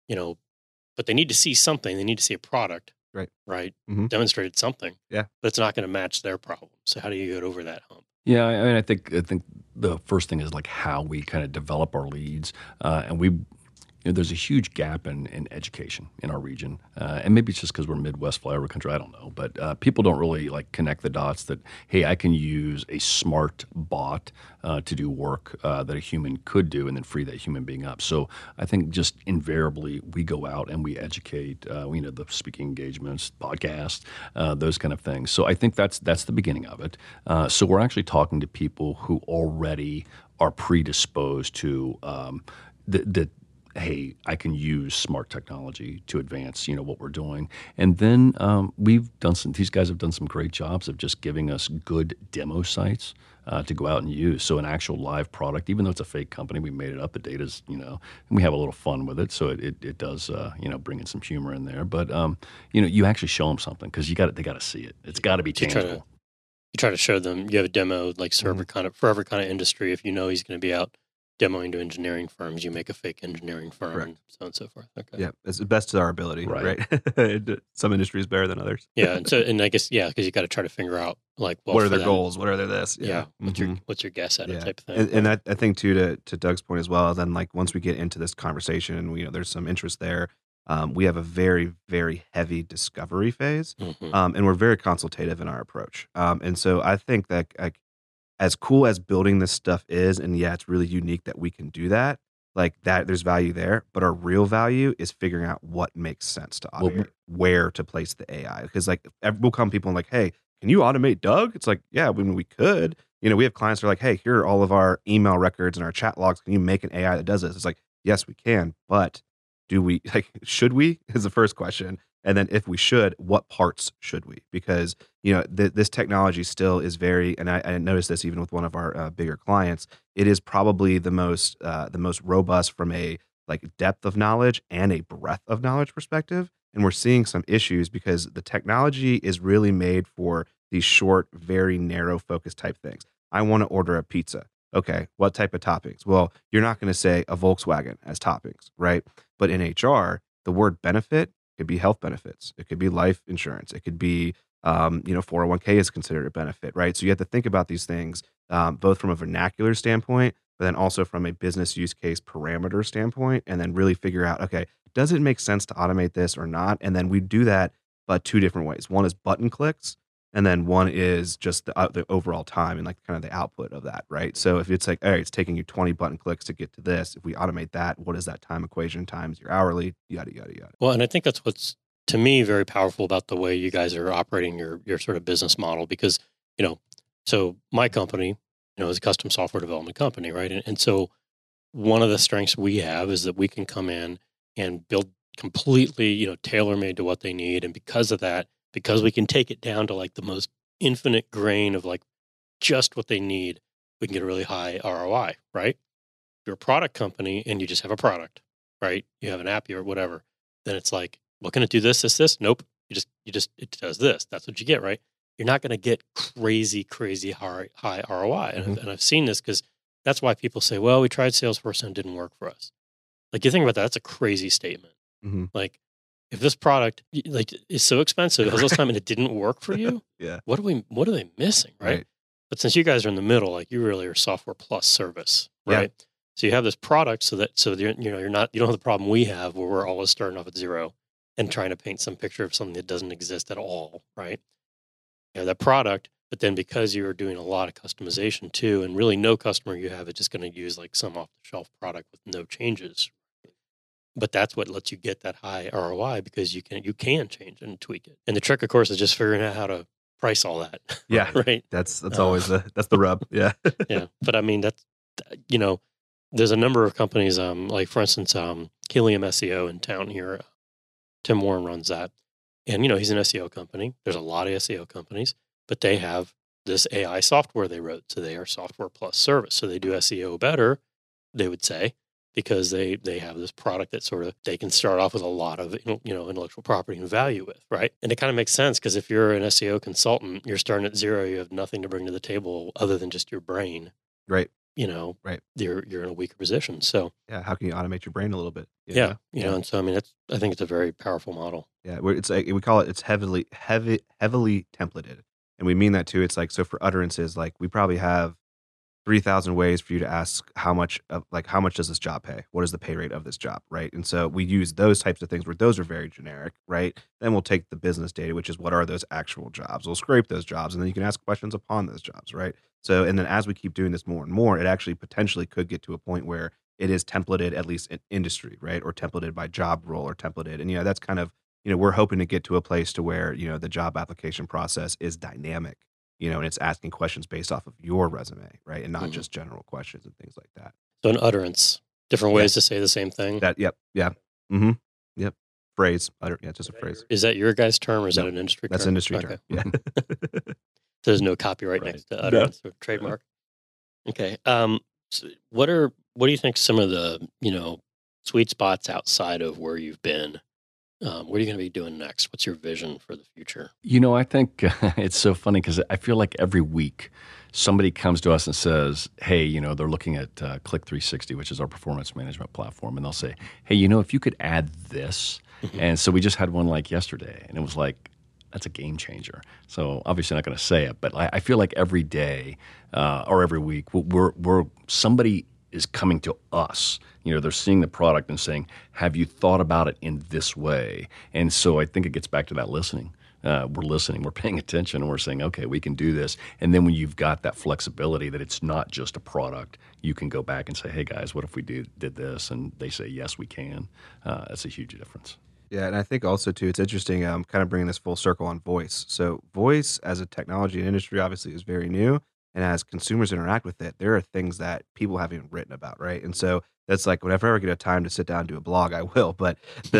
but they need to see something. They need to see a product, right? Mm-hmm. Demonstrated something. Yeah. But it's not going to match their problem. So how do you get over that hump? Yeah, I mean, I think the first thing is like how we kind of develop our leads, and there's a huge gap in education in our region, and maybe it's just because we're Midwest flyover country. I don't know, but people don't really like connect the dots that, hey, I can use a smart bot to do work that a human could do, and then free that human being up. So I think just invariably we go out and we educate, the speaking engagements, podcasts, those kind of things. So I think that's the beginning of it. So we're actually talking to people who already are predisposed to that. Hey, I can use smart technology to advance, what we're doing. And then these guys have done some great jobs of just giving us good demo sites to go out and use. So an actual live product, even though it's a fake company, we made it up. The data's, and we have a little fun with it. So it does, bring in some humor in there. But, you actually show them something because they got to see it. It's got to be tangible. You try to show them, you have a demo like for every kind of industry. If you know he's going to be out demoing to engineering firms, you make a fake engineering firm, and so on and so forth. Okay. Yeah, it's the best of our ability, right? Some industries better than others. Yeah, and I guess because you got to try to figure out like what are their goals, what are their this? Yeah, what's your guess at it type of thing. And I think too to Doug's point as well. Then like once we get into this conversation, there's some interest there. We have a very, very heavy discovery phase, and we're very consultative in our approach. And so I think that as cool as building this stuff is, and it's really unique that we can do that, like that there's value there, but our real value is figuring out what makes sense to automate, where to place the AI. Because like will come people and like, hey, can you automate Doug? It's like, yeah, we could. We have clients who are like, hey, here are all of our email records and our chat logs. Can you make an AI that does this? It's like, yes, we can, but should we is the first question. And then if we should, what parts should we? Because, this technology still is very, and I noticed this even with one of our bigger clients, it is probably the most robust from a like depth of knowledge and a breadth of knowledge perspective. And we're seeing some issues because the technology is really made for these short, very narrow focus type things. I want to order a pizza. Okay, what type of toppings? Well, you're not going to say a Volkswagen as toppings, right? But in HR, the word benefit could be health benefits. It could be life insurance. It could be, 401k is considered a benefit, right? So you have to think about these things both from a vernacular standpoint, but then also from a business use case parameter standpoint, and then really figure out, okay, does it make sense to automate this or not? And then we do that, but two different ways. One is button clicks, and then one is just the overall time and like kind of the output of that, right? So if it's like, all right, it's taking you 20 button clicks to get to this. If we automate that, what is that time equation times your hourly, yada, yada, yada. Well, and I think that's what's, to me, very powerful about the way you guys are operating your sort of business model. Because, so my company, is a custom software development company, right? And so one of the strengths we have is that we can come in and build completely, tailor-made to what they need. And because of that, because we can take it down to like the most infinite grain of like just what they need, we can get a really high ROI, right? If you're a product company and you just have a product, right? You have an app or whatever, then it's like, well, can it do this? Nope. It does this. That's what you get, right? You're not going to get crazy high ROI. And I've seen this because that's why people say, well, we tried Salesforce and it didn't work for us. Like you think about that, that's a crazy statement. Like, if this product is so expensive, it has less time, and it didn't work for you, what are they missing, right? But since you guys are in the middle, like you really are software plus service, right? Yeah. So you have this product, so you don't have the problem we have where we're always starting off at zero and trying to paint some picture of something that doesn't exist at all, right? You have that product, but then because you're doing a lot of customization too, and really no customer you have is just going to use like some off the shelf product with no changes. But that's what lets you get that high ROI because you can change and tweak it. And the trick, of course, is just figuring out how to price all that. Yeah, right. That's always the rub. Yeah, yeah. But I mean, that's there's a number of companies. Like for instance, Helium SEO in town here. Tim Warren runs that, and he's an SEO company. There's a lot of SEO companies, but they have this AI software they wrote, so they are software plus service. So they do SEO better, they would say. because they have this product that sort of they can start off with a lot of intellectual property and value with, right? And it kind of makes sense because if you're an SEO consultant, you're starting at zero, you have nothing to bring to the table other than just your brain. Right. Right. You're in a weaker position. So yeah, how can you automate your brain a little bit? And so I mean, I think it's a very powerful model. Yeah, it's like we call it's heavily templated, and we mean that too. It's like, so for utterances, like we probably have 3,000 ways for you to ask how much does this job pay? What is the pay rate of this job, right? And so we use those types of things where those are very generic, right? Then we'll take the business data, which is what are those actual jobs? We'll scrape those jobs, and then you can ask questions upon those jobs, right? So, and then as we keep doing this more and more, it actually potentially could get to a point where it is templated, at least in industry, right? Or templated by job role, or templated. And, that's kind of, we're hoping to get to a place to where, the job application process is dynamic, and it's asking questions based off of your resume, right? And not just general questions and things like that. So an utterance, different ways to say the same thing. Yep. Phrase, just a phrase. Is that your guys' term, or is that an industry term? That's industry term. Yeah. So there's no copyright next to utterance or trademark. Okay. So what do you think some of the, sweet spots outside of where you've been? What are you going to be doing next? What's your vision for the future? I think it's so funny because I feel like every week somebody comes to us and says, hey, they're looking at Click360, which is our performance management platform. And they'll say, hey, if you could add this. And so we just had one like yesterday, and it was like, that's a game changer. So obviously not going to say it, but I feel like every day or every week we're somebody is coming to us. They're seeing the product and saying, have you thought about it in this way? And so I think it gets back to that listening. We're listening, we're paying attention, and we're saying, okay, we can do this. And then when you've got that flexibility that it's not just a product, you can go back and say, hey guys, what if we did this? And they say, yes, we can. That's a huge difference. Yeah, and I think also too, it's interesting, kind of bringing this full circle on voice. So voice as a technology and industry obviously is very new, and as consumers interact with it, there are things that people haven't even written about, right? And so that's like, whenever I ever get a time to sit down and do a blog, I will. But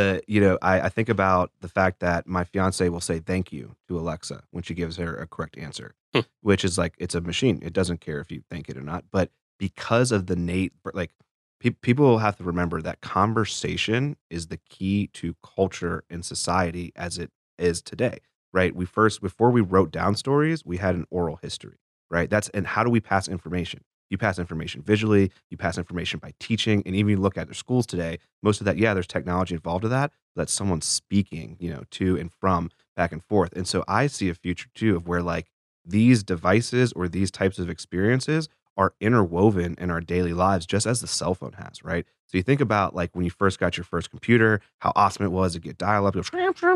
I think about the fact that my fiance will say thank you to Alexa when she gives her a correct answer, which is like, it's a machine. It doesn't care if you thank it or not. But because of the people have to remember that conversation is the key to culture and society as it is today, right? Before we wrote down stories, we had an oral history, right? And how do we pass information? You pass information visually, you pass information by teaching, and even you look at their schools today, most of that, there's technology involved with that, but that's someone speaking, to and from, back and forth. And so I see a future too of where like these devices or these types of experiences are interwoven in our daily lives, just as the cell phone has, right? So you think about like when you first got your first computer, how awesome it was to get dial-up, all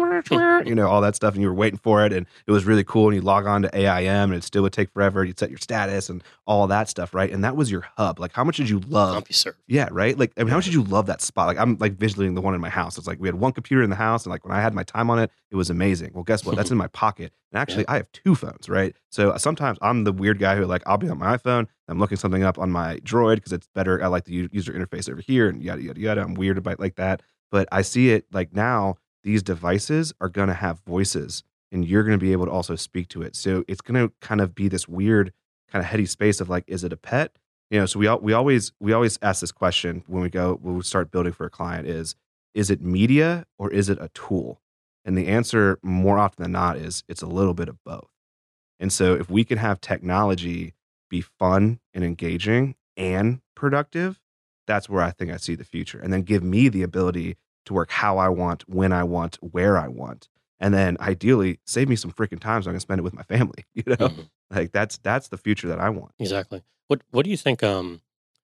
that stuff, and you were waiting for it, and it was really cool, and you log on to AIM, and it still would take forever, you'd set your status and all that stuff, right? And that was your hub. Like, how much did you love? CompuServe. Yeah, right? Like, I mean, how much did you love that spot? Like, I'm like visualizing the one in my house. It's like we had one computer in the house, and like when I had my time on it, it was amazing. Well, guess what? That's in my pocket. And actually, I have two phones, right? So sometimes I'm the weird guy who like, I'll be on my iPhone, I'm looking something up on my Droid because it's better. I like the user interface over here and yada, yada, yada. I'm weird about like that. But I see it like now these devices are going to have voices and you're going to be able to also speak to it. So it's going to kind of be this weird kind of heady space of like, is it a pet? So we always ask this question when we start building for a client is it media or is it a tool? And the answer more often than not is it's a little bit of both. And so if we can have technology be fun and engaging and productive, that's where I think I see the future. And then give me the ability to work how I want, when I want, where I want. And then ideally save me some freaking time so I can spend it with my family. Like that's the future that I want. Exactly. What do you think, the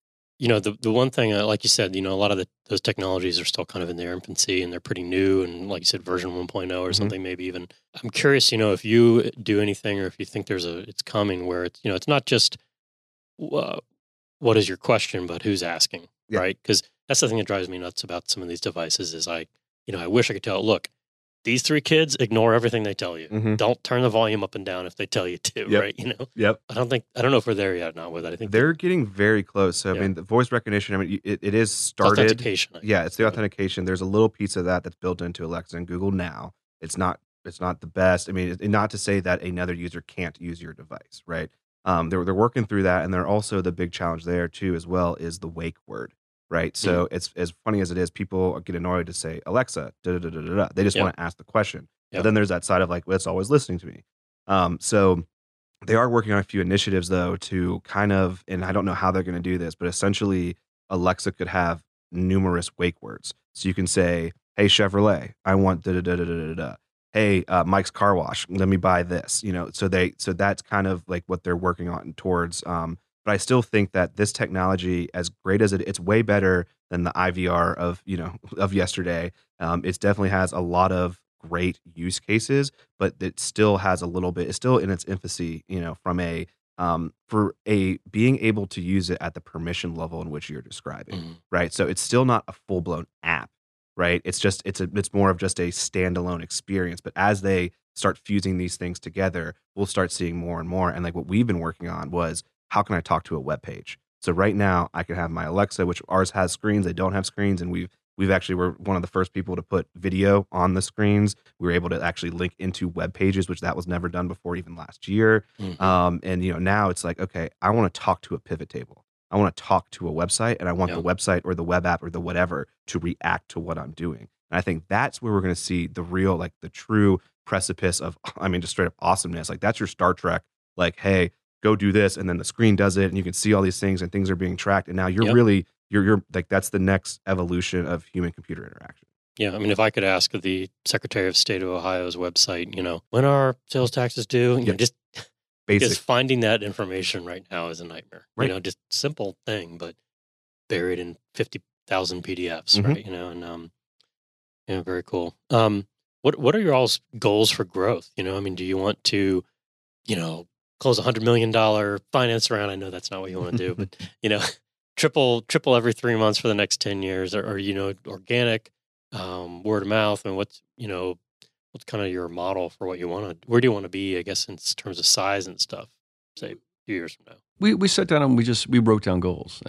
one thing, like you said, a lot of those technologies are still kind of in their infancy and they're pretty new. And like you said, version 1.0 or something, maybe even. I'm curious, if you do anything or if you think it's coming where it's, it's not just what is your question, but who's asking, right? Because that's the thing that drives me nuts about some of these devices is I wish I could tell, look, these three kids ignore everything they tell you. Don't turn the volume up and down if they tell you to, right? Yep. I don't know if we're there yet now with that. I think they're getting very close. So, I mean, the voice recognition, I mean, it is started. Authentication. It's the authentication. There's a little piece of that's built into Alexa and Google now. It's not the best. I mean, not to say that another user can't use your device, right? They're working through that. And they're also the big challenge there too, as well, is the wake word. right? So it's as funny as it is, people get annoyed to say, Alexa, da da da da da da. They just Yep. want to ask the question. But Yep. then there's that side of like, well, it's always listening to me. So they are working on a few initiatives though to kind of, and I don't know how they're going to do this, but essentially Alexa could have numerous wake words. So you can say, "Hey Chevrolet, I want da da da da da da da. Hey Mike's Car Wash, let me buy this." So that's kind of like what they're working on towards. But I still think that this technology, as great as it's way better than the IVR of of yesterday. It definitely has a lot of great use cases, but it still has a little bit. It's still in its infancy, from a for a being able to use it at the permission level in which you're describing, Mhm. right? So it's still not a full blown app, right? It's more of just a standalone experience. But as they start fusing these things together, we'll start seeing more and more. And like what we've been working on was, how can I talk to a web page? So right now I can have my Alexa, which ours has screens, they don't have screens, and we've actually were one of the first people to put video on the screens. We were able to actually link into web pages, which that was never done before, even last year. Mhm. And now it's like, okay, I want to talk to a pivot table. I want to talk to a website, and I want the Yeah. website or the web app or the whatever to react to what I'm doing. And I think that's where we're going to see the real, like the true precipice of, I mean, just straight up awesomeness. Like that's your Star Trek. Like, hey, go do this, and then the screen does it, and you can see all these things, and things are being tracked. And now you're Yep. really you're like, that's the next evolution of human computer interaction. Yeah, I mean, if I could ask the Secretary of State of Ohio's website, when are sales taxes due? Yeah. Just Basic, finding that information right now is a nightmare. Right. Just simple thing, but buried in 50,000 PDFs, Mhm. right? And yeah, very cool. What are your all's goals for growth? I mean, do you want to, close $100 million finance round? I know that's not what you want to do, but triple every 3 months for the next 10 years, or organic, word of mouth, and what's kind of your model for what you want to, where do you want to be, I guess, in terms of size and stuff, say a few years from now? We sat down and we wrote down goals,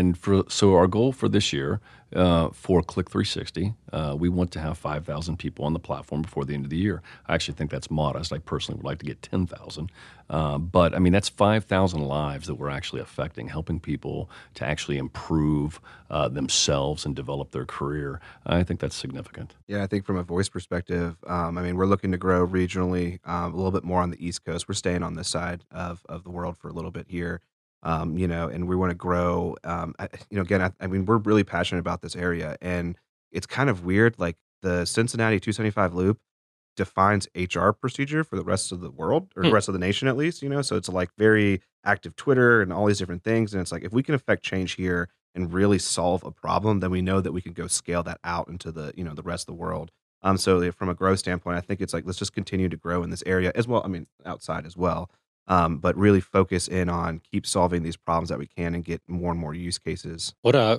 so our goal for this year for Click 360, we want to have 5,000 people on the platform before the end of the year. I actually think that's modest. I personally would like to get 10,000, but I mean that's 5,000 lives that we're actually affecting, helping people to actually improve themselves and develop their career. I think that's significant. Yeah, I think from a voice perspective, I mean, we're looking to grow regionally, a little bit more on the East Coast. We're staying on this side of the world for a little bit here, and we want to grow. Again, I mean, we're really passionate about this area, and it's kind of weird. Like the Cincinnati 275 loop defines HR procedure for the rest of the world, or the Hmm. rest of the nation, at least. So it's like very active Twitter and all these different things, and it's like if we can affect change here and really solve a problem, then we know that we can go scale that out into the rest of the world. So from a growth standpoint, I think it's like, let's just continue to grow in this area as well. I mean, outside as well, but really focus in on keep solving these problems that we can and get more and more use cases.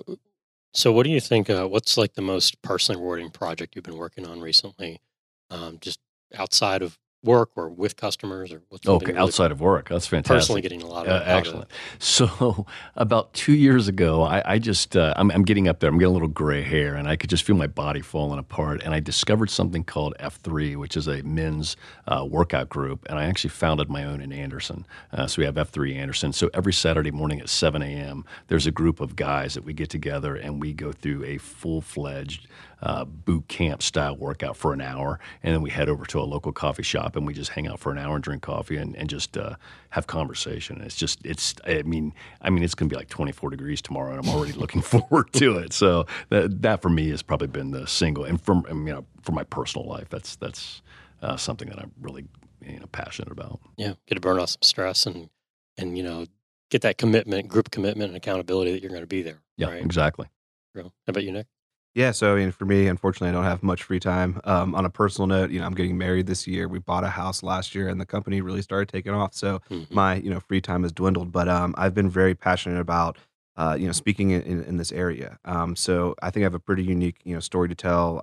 So what do you think? What's like the most personally rewarding project you've been working on recently? Just outside of work or with customers, or what's something Okay, really outside of work, that's fantastic. personally getting a lot out of? Excellent. So about 2 years ago, I just I'm getting up there. I'm getting a little gray hair, and I could just feel my body falling apart. And I discovered something called F3, which is a men's workout group. And I actually founded my own in Anderson. So we have F3 Anderson. So every Saturday morning at 7 a.m., there's a group of guys that we get together and we go through a full-fledged boot camp style workout for an hour, and then we head over to a local coffee shop and we just hang out for an hour and drink coffee and just have conversation. I mean it's going to be like 24 degrees tomorrow, and I'm already looking forward to it. So that for me has probably been the single, and for my personal life, that's something that I'm really passionate about. Yeah, get to burn off some stress and get that commitment, group commitment, and accountability that you're going to be there. Yeah, right? exactly. How about you, Nick? Yeah, so I mean, for me, unfortunately, I don't have much free time. On a personal note, I'm getting married this year. We bought a house last year, and the company really started taking off. So Mhm. my free time has dwindled. But I've been very passionate about speaking in this area. So I think I have a pretty unique story to tell.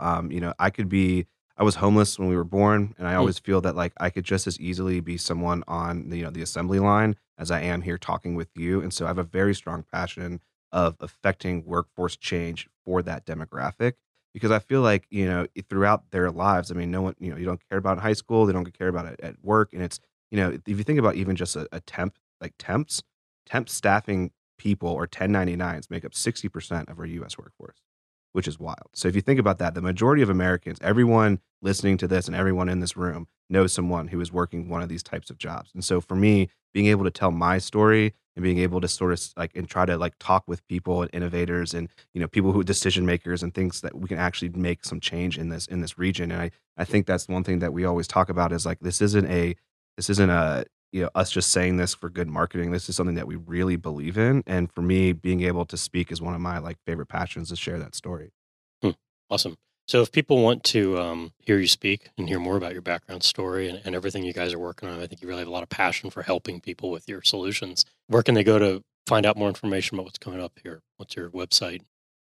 I was homeless when we were born, and I Mm. always feel that like I could just as easily be someone on the assembly line as I am here talking with you. And so I have a very strong passion of affecting workforce change for that demographic, because I feel like throughout their lives, I mean, no one you don't care about in high school, they don't care about it at work, and it's if you think about even just a temp, like temp staffing people or 1099s make up 60% of our U.S. workforce, which is wild. So if you think about that, the majority of Americans, everyone listening to this and everyone in this room knows someone who is working one of these types of jobs. And so for me, being able to tell my story and being able to sort of like and try to like talk with people and innovators and people who are decision makers and things that we can actually make some change in this region. And I think that's one thing that we always talk about is like this isn't a us just saying this for good marketing. This is something that we really believe in. And for me, being able to speak is one of my like favorite passions, to share that story. Awesome. So if people want to hear you speak and hear more about your background story and everything you guys are working on, I think you really have a lot of passion for helping people with your solutions. Where can they go to find out more information about what's coming up here? What's your website?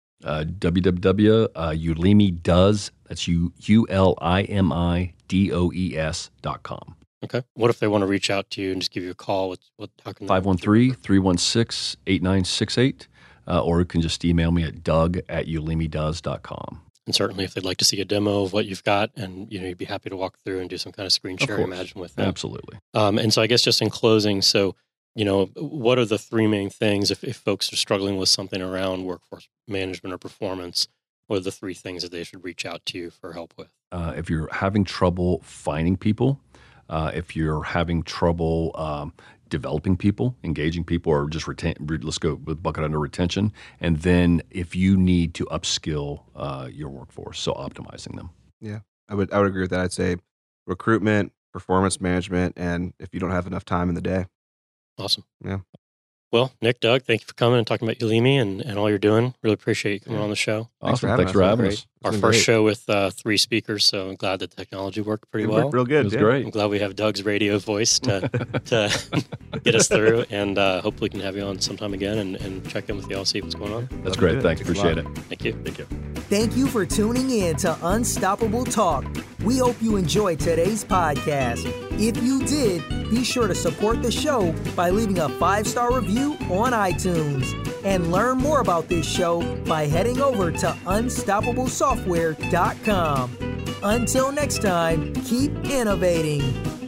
www.ulimidoes, that's ULIMIDOES.com. Okay. What if they want to reach out to you and just give you a call? How can 513-316-8968, or you can just email me at doug@ulimidoes.com. And certainly if they'd like to see a demo of what you've got, and you'd be happy to walk through and do some kind of screen sharing, imagine, with them. Absolutely. And so I guess just in closing, so what are the three main things if folks are struggling with something around workforce management or performance? What are the three things that they should reach out to you for help with? If you're having trouble finding people, if you're having trouble developing people, engaging people, or just let's go with bucket under retention. And then if you need to upskill your workforce, so optimizing them. Yeah, I would agree with that. I'd say recruitment, performance management, and if you don't have enough time in the day. Awesome. Yeah. Well, Nick, Doug, thank you for coming and talking about Ulimi and all you're doing. Really appreciate you coming on the show. Awesome. Thanks for having us. Our first show with three speakers, so I'm glad the technology worked pretty well. Worked real good. It was great. I'm glad we have Doug's radio voice to get us through, and hopefully we can have you on sometime again and check in with you all, see what's going on. That's great. Thanks. Appreciate it. Thank you. Thank you. Thank you for tuning in to Unstoppable Talk. We hope you enjoyed today's podcast. If you did, be sure to support the show by leaving a 5-star review on iTunes. And learn more about this show by heading over to unstoppablesoftware.com. Until next time, keep innovating.